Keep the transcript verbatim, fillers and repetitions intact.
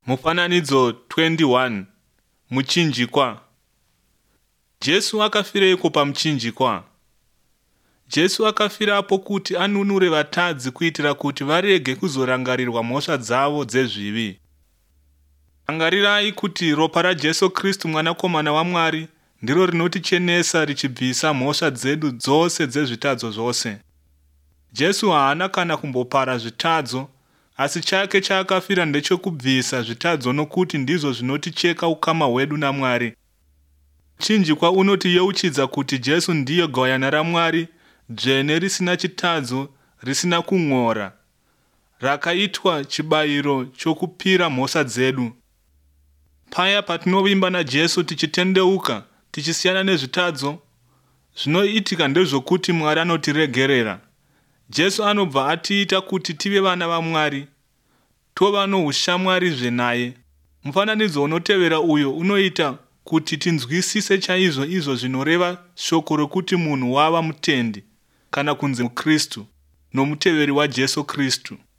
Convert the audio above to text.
Mufananidzo twenty-one. Muchinjikwa. Jesu akafireiko pamuchinjikwa? Jesu akafirapo kuti anunure vatadzi kuitira kuti varege kuzorangarirwa mhosva dzavo dzezvivi. Rangarirai kuti ropa raJesu Kristu mwanakomana waMwari ndiro rinotichenesa richibvisa mhosva dzedu dzose dzezvitadzo zvose. Jesu haana kana kumbopara zvitadzo, asi chake chaakafira ndechokubvisa zvitadzo nokuti ndizvo zvinoticheka ukama hwedu naMwari. Muchinjikwa unotiyeuchidza kuti Jesu ndiye gwayana raMwari, dzvene risina chitadzo, risina kung'ora, rakaitwa chibayiro chokupira mhosva dzedu. Paya patinovimba naJesu tichitendeuka, tichisiyana nezvitadzo, zvinoitika ndezvokuti Mwari anotiregerera. Jesu anobva atiita kuti tive vana vaMwari, tova noushamwarizve naye. Mufananidzo unotevera uyo unoita kuti tinzwisise chaizvo izvo zvinoreva shoko rokuti munhu wava mutendi kana kunzi muKristu nomuteveri waJesu Kristu.